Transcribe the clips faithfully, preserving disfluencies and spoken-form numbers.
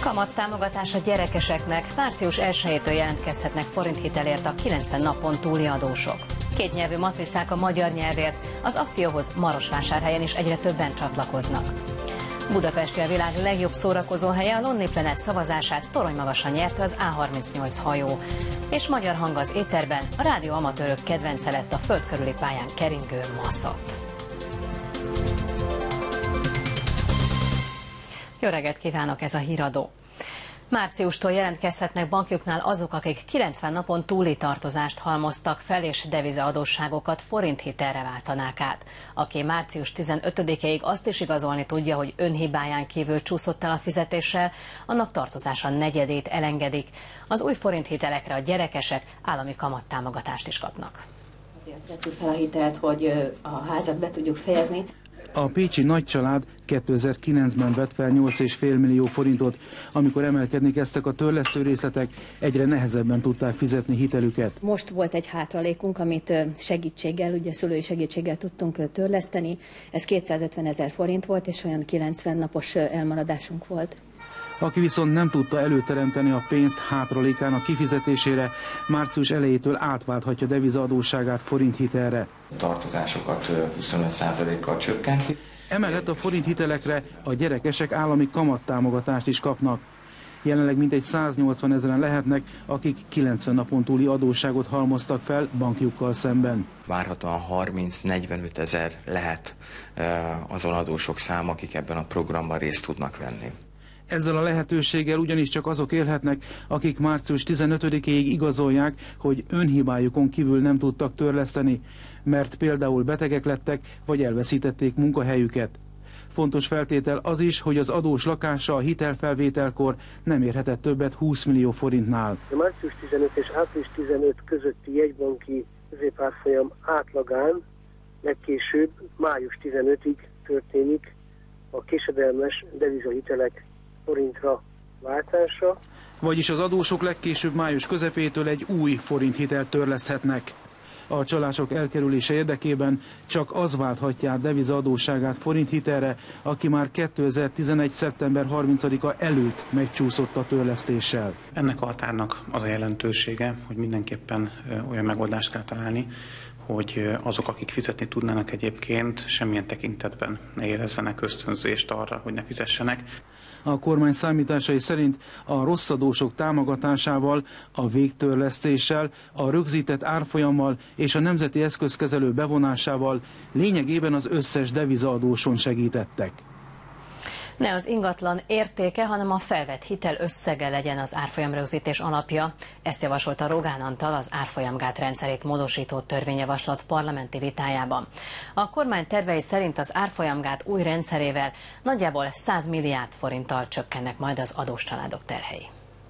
Kamattámogatás a gyerekeseknek. Március elsejétől jelentkezhetnek forinthitelért a kilencven napon túli adósok. Kétnyelvű matricák a magyar nyelvért. Az akcióhoz Marosvásárhelyen is egyre többen csatlakoznak. Budapesti a világ legjobb szórakozóhelye, a Lonely Planet szavazását toronymagasan nyerte az á harmincnyolc hajó. És magyar hang az éterben, a rádió amatőrök kedvence lett a föld körüli pályán keringő maszat. Jó reggelt kívánok, ez a híradó. Márciustól jelentkezhetnek bankjuknál azok, akik kilencven napon túli tartozást halmoztak fel, és devizaadósságokat forinthitelre váltanák át. Aki március tizenötödikéig azt is igazolni tudja, hogy önhibáján kívül csúszott el a fizetéssel, annak tartozása negyedét elengedik. Az új forinthitelekre a gyerekesek állami kamattámogatást is kapnak. Azért vettük fel a hitelt, hogy a házat be tudjuk fejezni. A pécsi nagycsalád kétezer-kilencben vett fel nyolc egész öt millió forintot, amikor emelkedni kezdtek a törlesztő részletek, egyre nehezebben tudták fizetni hitelüket. Most volt egy hátralékunk, amit segítséggel, ugye szülői segítséggel tudtunk törleszteni. Ez kétszázötven ezer forint volt, és olyan kilencven napos elmaradásunk volt. Aki viszont nem tudta előteremteni a pénzt hátralékának kifizetésére, március elejétől átválthatja devizaadósságát forinthitelre. Tartozásokat huszonöt százalékkal csökkenti. Emellett a forinthitelekre a gyerekesek állami kamattámogatást is kapnak. Jelenleg mintegy száznyolcvan ezeren lehetnek, akik kilencven napon túli adósságot halmoztak fel bankjukkal szemben. Várhatóan harminc-negyvenöt ezer lehet azon adósok száma, akik ebben a programban részt tudnak venni. Ezzel a lehetőséggel ugyanis csak azok élhetnek, akik március tizenötödikéig igazolják, hogy önhibájukon kívül nem tudtak törleszteni, mert például betegek lettek, vagy elveszítették munkahelyüket. Fontos feltétel az is, hogy az adós lakása a hitelfelvételkor nem érhetett többet húsz millió forintnál. A március tizenöt és április tizenöt közötti jegybanki középárfolyam átlagán legkésőbb május tizenötödikéig történik a késedelmes devizahitelek forintra váltása. Vagyis az adósok legkésőbb május közepétől egy új forinthitelt törleszthetnek. A csalások elkerülése érdekében csak az válthatja át devizaadósságát forinthitelre, aki már kétezer-tizenegy. szeptember harmincadika előtt megcsúszott a törlesztéssel. Ennek a határnak az a jelentősége, hogy mindenképpen olyan megoldást kell találni, hogy azok, akik fizetni tudnának egyébként, semmilyen tekintetben ne érezzenek ösztönzést arra, hogy ne fizessenek. A kormány számításai szerint a rosszadósok támogatásával, a végtörlesztéssel, a rögzített árfolyammal és a nemzeti eszközkezelő bevonásával lényegében az összes devizaadóson segítettek. Ne az ingatlan értéke, hanem a felvett hitel összege legyen az árfolyamrögzítés alapja. Ezt javasolta Rogán Antal az árfolyamgát rendszerét módosító törvényjavaslat parlamenti vitájában. A kormány tervei szerint az árfolyamgát új rendszerével nagyjából száz milliárd forinttal csökkennek majd az adós családok terhei.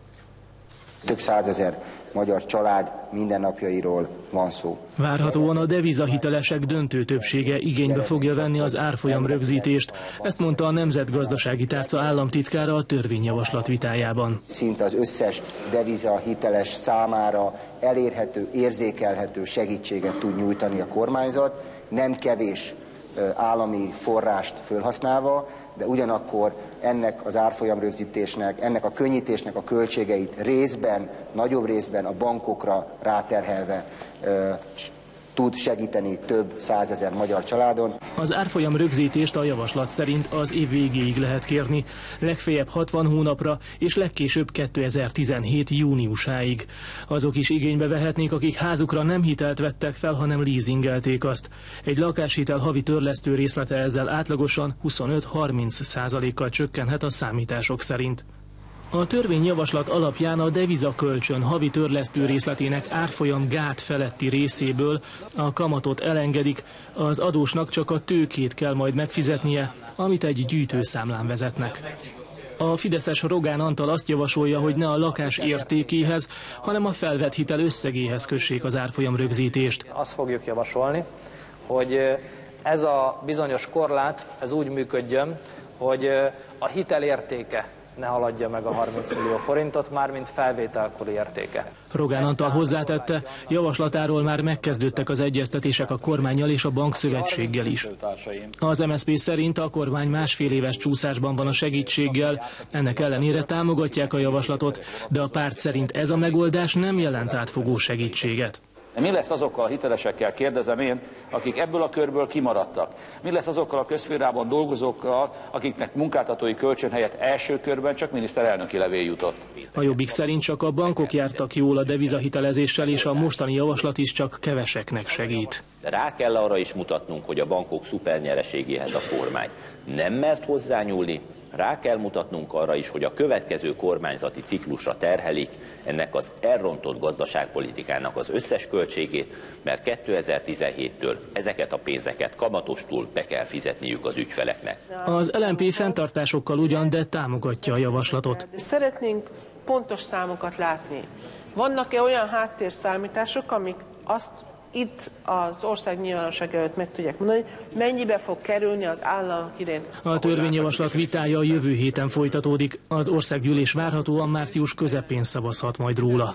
Több százezer magyar család mindennapjairól van szó. Várhatóan a devizahitelesek döntő többsége igénybe fogja venni az árfolyam rögzítést. Ezt mondta a Nemzetgazdasági Tárca államtitkára a törvényjavaslat vitájában. Szinte az összes devizahiteles számára elérhető, érzékelhető segítséget tud nyújtani a kormányzat, nem kevés állami forrást felhasználva, de ugyanakkor ennek az árfolyamrögzítésnek, ennek a könnyítésnek a költségeit részben, nagyobb részben a bankokra ráterhelve ö, tud segíteni több százezer magyar családon. Az árfolyam rögzítést a javaslat szerint az év végéig lehet kérni, legfeljebb hatvan hónapra és legkésőbb kétezer-tizenhét júniusáig. Azok is igénybe vehetnék, akik házukra nem hitelt vettek fel, hanem leasingelték azt. Egy lakáshitel havi törlesztő részlete ezzel átlagosan huszonöt-harminc százalékkal csökkenhet a számítások szerint. A törvényjavaslat alapján a devizakölcsön havi törlesztő részletének árfolyam gát feletti részéből a kamatot elengedik, az adósnak csak a tőkét kell majd megfizetnie, amit egy gyűjtőszámlán vezetnek. A fideszes Rogán Antal azt javasolja, hogy ne a lakás értékéhez, hanem a felvett hitel összegéhez kössék az árfolyam rögzítést. Azt fogjuk javasolni, hogy ez a bizonyos korlát ez úgy működjön, hogy a hitel értéke ne haladja meg a harminc millió forintot, mármint felvételkori értéke. Rogán Antal hozzátette, javaslatáról már megkezdődtek az egyeztetések a kormánnyal és a bankszövetséggel is. Az em es zé pé szerint a kormány másfél éves csúszásban van a segítséggel, ennek ellenére támogatják a javaslatot, de a párt szerint ez a megoldás nem jelent átfogó segítséget. Mi lesz azokkal a hitelesekkel, kérdezem én, akik ebből a körből kimaradtak? Mi lesz azokkal a közszférában dolgozókkal, akiknek munkáltatói kölcsön helyett első körben csak miniszterelnöki levél jutott? A Jobbik szerint csak a bankok jártak jól a devizahitelezéssel, és a mostani javaslat is csak keveseknek segít. De rá kell arra is mutatnunk, hogy a bankok szupernyereségéhez a kormány nem mert hozzányúlni, rá kell mutatnunk arra is, hogy a következő kormányzati ciklusra terhelik ennek az elrontott gazdaságpolitikának az összes költségét, mert kétezer-tizenhéttől ezeket a pénzeket kamatostul be kell fizetniük az ügyfeleknek. Az el em pé fenntartásokkal ugyan, de támogatja a javaslatot. Szeretnénk pontos számokat látni. Vannak-e olyan háttérszámítások, amik azt itt az ország nyilvánosság előtt meg tudják mondani, mennyibe fog kerülni az államok iránt. A törvényjavaslat vitája a jövő héten folytatódik. Az országgyűlés várhatóan március közepén szavazhat majd róla.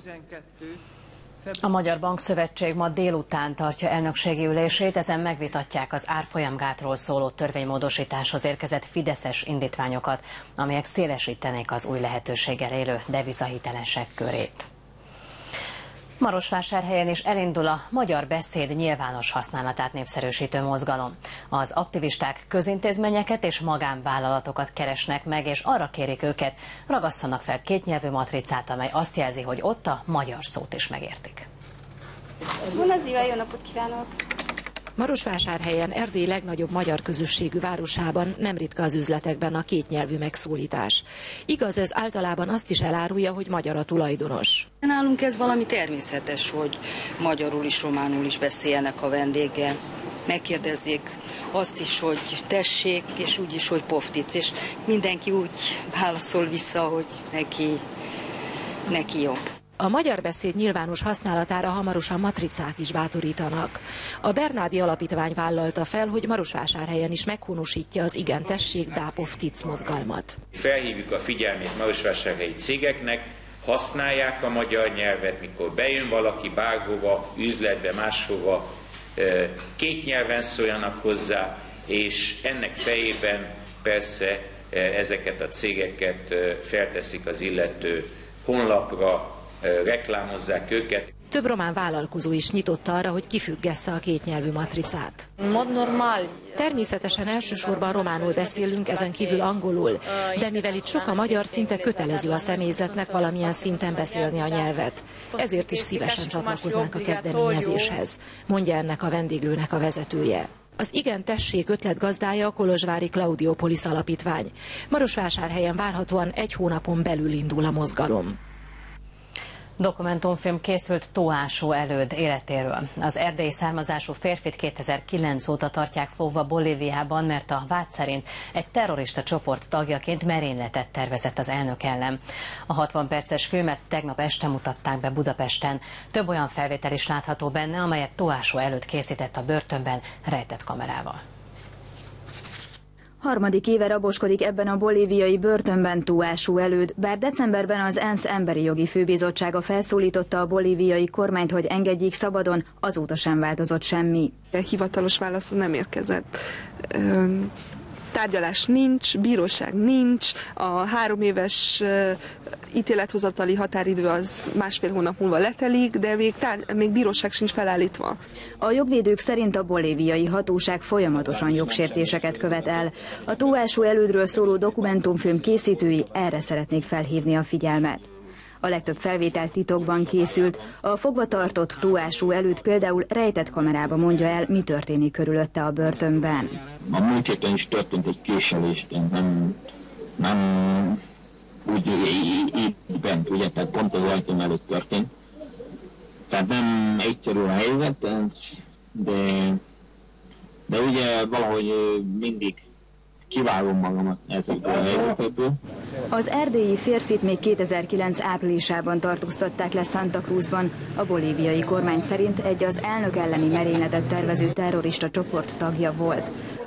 A Magyar Bankszövetség ma délután tartja elnökségi ülését, ezen megvitatják az árfolyamgátról szóló törvénymódosításhoz érkezett fideszes indítványokat, amelyek szélesítenék az új lehetőséggel élő devizahitelesek körét. Marosvásárhelyen is elindul a magyar beszéd nyilvános használatát népszerűsítő mozgalom. Az aktivisták közintézményeket és magánvállalatokat keresnek meg, és arra kérik őket, ragasszanak fel kétnyelvű matricát, amely azt jelzi, hogy ott a magyar szót is megértik. Bună ziua, jó napot kívánok! Marosvásárhelyen, Erdély legnagyobb magyar közösségű városában nem ritka az üzletekben a kétnyelvű megszólítás. Igaz, ez általában azt is elárulja, hogy magyar a tulajdonos. Nálunk ez valami természetes, hogy magyarul is, románul is beszéljenek a vendéggel. Megkérdezzék azt is, hogy tessék, és úgy is, hogy poftic, és mindenki úgy válaszol vissza, hogy neki, neki jobb. A magyar beszéd nyilvános használatára hamarosan matricák is bátorítanak. A Bernádi Alapítvány vállalta fel, hogy Marosvásárhelyen is meghonosítja az igen tessék Dápov-Tic mozgalmat. Felhívjuk a figyelmét marosvásárhelyi cégeknek, használják a magyar nyelvet, mikor bejön valaki bárhova, üzletbe, máshova, két nyelven szóljanak hozzá, és ennek fejében persze ezeket a cégeket felteszik az illető honlapra, reklámozzák őket. Több román vállalkozó is nyitott arra, hogy kifüggesse a kétnyelvű matricát. Természetesen elsősorban románul beszélünk, ezen kívül angolul, de mivel itt sok a magyar, szinte kötelező a személyzetnek valamilyen szinten beszélni a nyelvet. Ezért is szívesen csatlakoznánk a kezdeményezéshez, mondja ennek a vendéglőnek a vezetője. Az igen tessék ötlet gazdája a kolozsvári Claudiopolis Alapítvány. Marosvásárhelyen várhatóan egy hónapon belül indul a mozgalom. Dokumentumfilm készült Tóásó Előd életéről. Az erdélyi származású férfit kétezer-kilenc óta tartják fogva Bolíviában, mert a vád szerint egy terrorista csoport tagjaként merényletet tervezett az elnök ellen. A hatvan perces filmet tegnap este mutatták be Budapesten. Több olyan felvétel is látható benne, amelyet Tóásó Előd készített a börtönben rejtett kamerával. Harmadik éve raboskodik ebben a bolíviai börtönben Tóásó Előd, bár decemberben az ENSZ Emberi Jogi Főbizottsága felszólította a bolíviai kormányt, hogy engedjék szabadon, azóta sem változott semmi. Hivatalos válasz nem érkezett. Tárgyalás nincs, bíróság nincs, a három éves ítélethozatali határidő az másfél hónap múlva letelik, de még, tár- még bíróság sincs felállítva. A jogvédők szerint a bolíviai hatóság folyamatosan jogsértéseket követ el. A Tóásó Elődről szóló dokumentumfilm készítői erre szeretnék felhívni a figyelmet. A legtöbb felvétel titokban készült. A fogvatartott Tóásó Előd például rejtett kamerába mondja el, mi történik körülötte a börtönben. A múlt héten is történt egy késelés, nem, nem úgy így bent, ugye, tehát pont az ajtóm előtt történt. Tehát nem egyszerű a helyzet, de, de ugye valahogy mindig kivágom magamat ezekből a helyzetekből. Az erdélyi férfit még kétezer-kilenc áprilisában tartóztatták le Santa Cruzban. A bolíviai kormány szerint egy az elnök elleni merényletet tervező terrorista csoport tagja volt.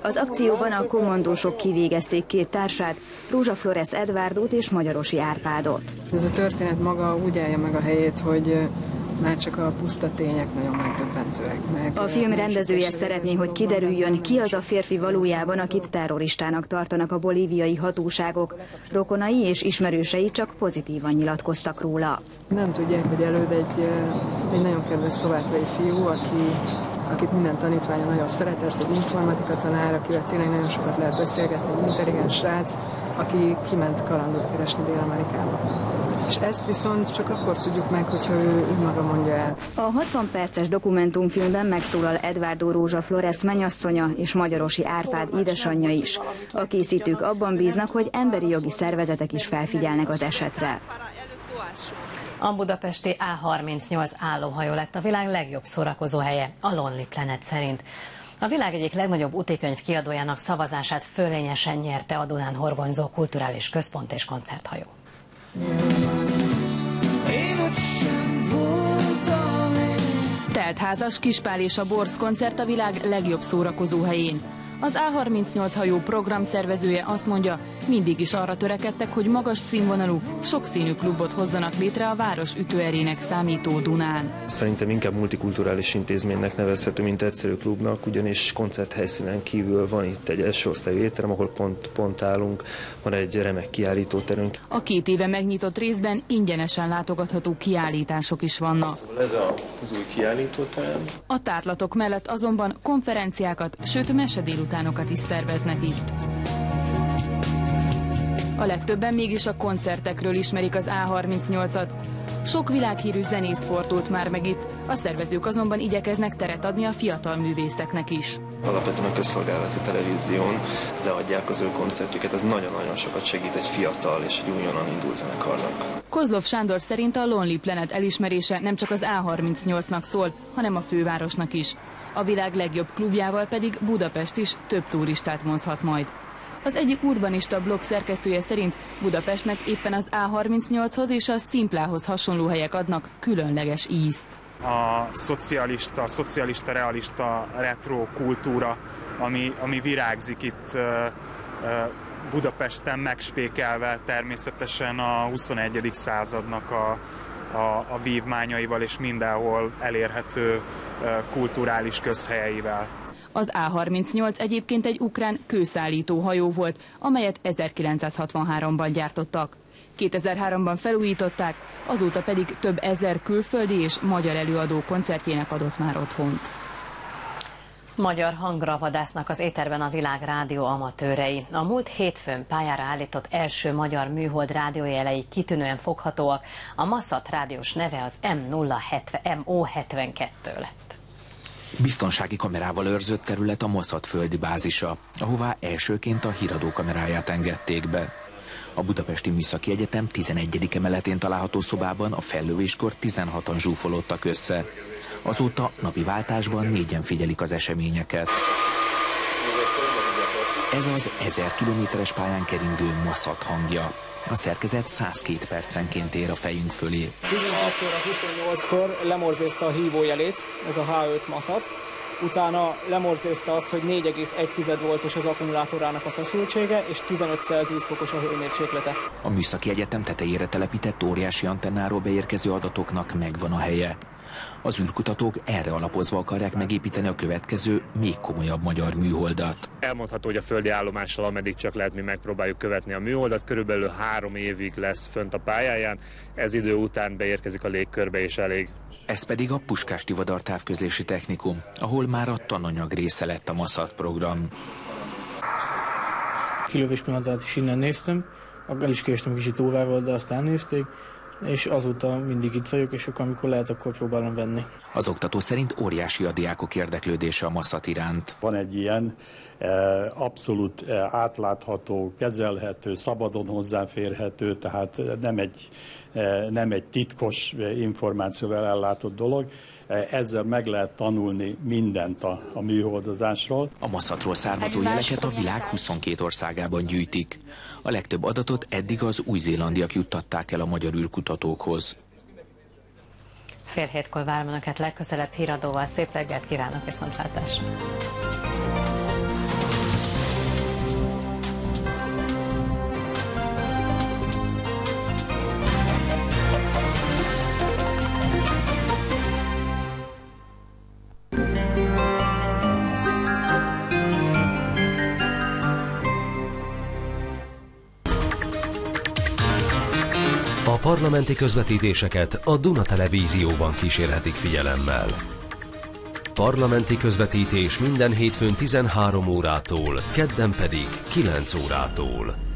Az akcióban a kommandósok kivégezték két társát, Rózsa Flores Edvárdót és Magyarosi Árpádot. Ez a történet maga úgy állja meg a helyét, hogy már csak a puszta tények nagyon megdöbbentőek. Meg a film rendezője szeretné, hogy kiderüljön, ki az a férfi valójában, akit terroristának tartanak a bolíviai hatóságok. Rokonai és ismerősei csak pozitívan nyilatkoztak róla. Nem tudják, hogy előd egy, egy nagyon kedves szlovákiai fiú, aki, akit minden tanítványa nagyon szeretett, egy informatika tanár, akivel tényleg nagyon sokat lehet beszélgetni, egy intelligens srác, aki kiment kalandot keresni Dél-Amerikába. És ezt viszont csak akkor tudjuk meg, hogyha ő, ő maga mondja el. A hatvan perces dokumentumfilmben megszólal Edvárdó Rózsa Flores mennyasszonya és Magyarosi Árpád édesanyja is. A készítők abban bíznak, hogy emberi jogi szervezetek is felfigyelnek az esetre. A budapesti á harmincnyolc állóhajó lett a világ legjobb szórakozó helye, a Lonely Planet szerint. A világ egyik legnagyobb utikönyv kiadójának szavazását fölényesen nyerte a Dunán horgonyzó kulturális központ és koncerthajó. Teltházas Kispál és a Borz koncert a világ legjobb szórakozó helyén. Az á harmincnyolc hajó programszervezője azt mondja, mindig is arra törekedtek, hogy magas színvonalú, sokszínű klubot hozzanak létre a város ütőerének számító Dunán. Szerintem inkább multikulturális intézménynek nevezhető, mint egyszerű klubnak, ugyanis koncerthelyszínen kívül van itt egy első osztályú étterem, ahol pont, pont állunk, van egy remek kiállítóterünk. A két éve nyitott részben ingyenesen látogatható kiállítások is vannak. Szóval ez az új kiállítóterem. A tárlatok mellett azonban konferenciákat, sőt mesedélutánokat is szerveznek itt. A legtöbben mégis a koncertekről ismerik az á harmincnyolcat. Sok világhírű zenész fordult már meg itt, a szervezők azonban igyekeznek teret adni a fiatal művészeknek is. Alapvetően a közszolgálati televízión leadják az ő koncertjüket, ez nagyon-nagyon sokat segít egy fiatal és egy újonnan indult zenekarnak. Kozlov Sándor szerint a Lonely Planet elismerése nem csak az á harmincnyolcnak szól, hanem a fővárosnak is. A világ legjobb klubjával pedig Budapest is több turistát vonzhat majd. Az egyik urbanista blog szerkesztője szerint Budapestnek éppen az á harmincnyolchoz és a Szimplához hasonló helyek adnak különleges ízt. A szocialista, szocialista, realista retro kultúra, ami, ami virágzik itt uh, uh, Budapesten, megspékelve természetesen a huszonegyedik századnak a, a, a vívmányaival és mindenhol elérhető uh, kulturális közhelyeivel. Az á harmincnyolc egyébként egy ukrán kőszállító hajó volt, amelyet ezerkilencszázhatvanháromban gyártottak. kétezer-háromban felújították, azóta pedig több ezer külföldi és magyar előadó koncertjének adott már otthont. Magyar hangra vadásznak az éterben a Világrádió amatőrei. A múlt hétfőn pályára állított első magyar műhold rádiójelei kitűnően foghatóak. A Massat rádiós neve az em nulla hetven, em o hetvenkettő lett. Biztonsági kamerával őrzött terület a Mossad földi bázisa, ahová elsőként a híradó kameráját engedték be. A Budapesti Műszaki Egyetem tizenegyedik emeletén található szobában a fellövéskor tizenhatan zsúfolódtak össze. Azóta napi váltásban négyen figyelik az eseményeket. Ez az ezer kilométeres pályán keringő Massat hangja. A szerkezet száz két percenként ér a fejünk fölé. tizenkettő óra huszonnyolckor lemorzézta a hívójelét, ez a há öt Massat. Utána lemorzézta azt, hogy négy egész egy voltos az akkumulátorának a feszültsége, és tizenöt Celsius fokos a hőmérséklete. A Műszaki Egyetem tetejére telepített óriási antennáról beérkező adatoknak megvan a helye. Az űrkutatók erre alapozva akarják megépíteni a következő, még komolyabb magyar műholdat. Elmondható, hogy a földi állomással, ameddig csak lehet, mi megpróbáljuk követni a műholdat, körülbelül három évig lesz fönt a pályáján, ez idő után beérkezik a légkörbe és elég. Ez pedig a Puskás Tivadar távközlési technikum, ahol már a tananyag része lett a Massat program. Kilövés pillanatát is innen néztem, el is késtem kicsit órával, de azt elnézték, és azóta mindig itt vagyok, és akkor, amikor lehet, akkor próbálom venni. Az oktató szerint óriási a diákok érdeklődése a Massat iránt. Van egy ilyen abszolút átlátható, kezelhető, szabadon hozzáférhető, tehát nem egy, nem egy titkos információval ellátott dolog. Ezzel meg lehet tanulni mindent a, a műholdozásról. A Massatról származó jeleket a világ huszonkét országában gyűjtik. A legtöbb adatot eddig az új-zélandiak juttatták el a magyar űrkutatókhoz. Fél hétkor várom önöket legközelebb híradóval. Szép reggelt kívánok, viszontlátásra! parlamenti közvetítéseket a Duna Televízióban kísérhetik figyelemmel. Parlamenti közvetítés minden hétfőn tizenhárom órától, kedden pedig kilenc órától.